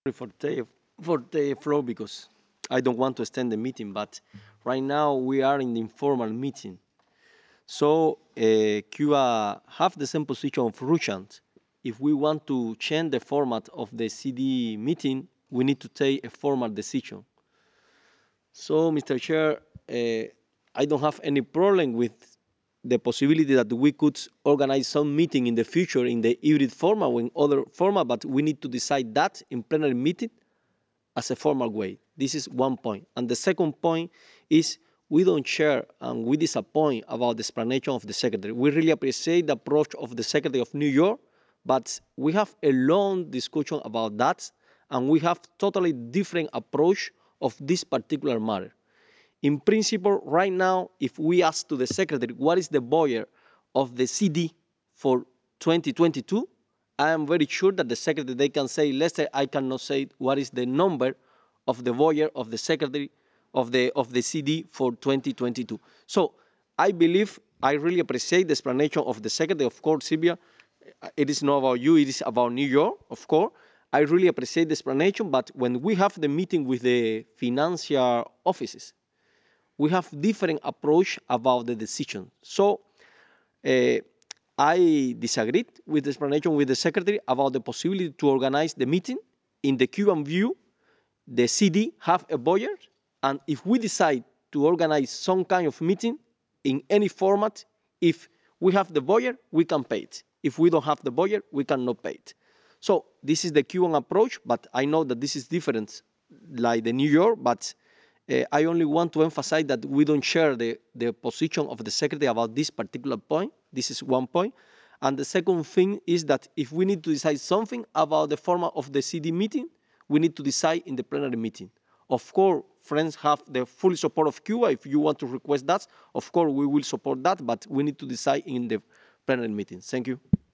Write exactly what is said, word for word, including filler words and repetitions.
for the for the floor because I don't want to extend the meeting, but right now we are in the informal meeting. So uh, Cuba have the same position of Russians. If we want to change the format of the C D meeting, we need to take a formal decision. So, Mister Chair, uh, I don't have any problem with the possibility that we could organize some meeting in the future in the hybrid format or in other format, but we need to decide that in plenary meeting as a formal way. This is one point. And the second point is we don't share and we disappoint about the explanation of the Secretary. We really appreciate the approach of the Secretary of New York, but we have a long discussion about that, and we have totally different approach of this particular matter. In principle, right now, if we ask to the Secretary what is the budget of the C D for twenty twenty-two, I am very sure that the Secretary, they can say, let's say I cannot say what is the number of the budget of the Secretary of the, of the C D for twenty twenty-two. So I believe, I really appreciate the explanation of the Secretary. Of course, Sylvia, it is not about you, it is about New York, of course. I really appreciate the explanation, but when we have the meeting with the financial offices, we have different approach about the decision. So uh, I disagreed with the explanation with the Secretary about the possibility to organize the meeting. In the Cuban view, the C D have a budget, and if we decide to organize some kind of meeting in any format, if we have the budget, we can pay it. If we don't have the budget, we cannot pay it. So this is the Cuban approach, but I know that this is different, like the New York, but uh, I only want to emphasize that we don't share the, the position of the Secretary about this particular point. This is one point. And the second thing is that if we need to decide something about the format of the C D meeting, we need to decide in the plenary meeting. Of course, friends have the full support of Cuba. If you want to request that, of course, we will support that, but we need to decide in the plenary meeting. Thank you.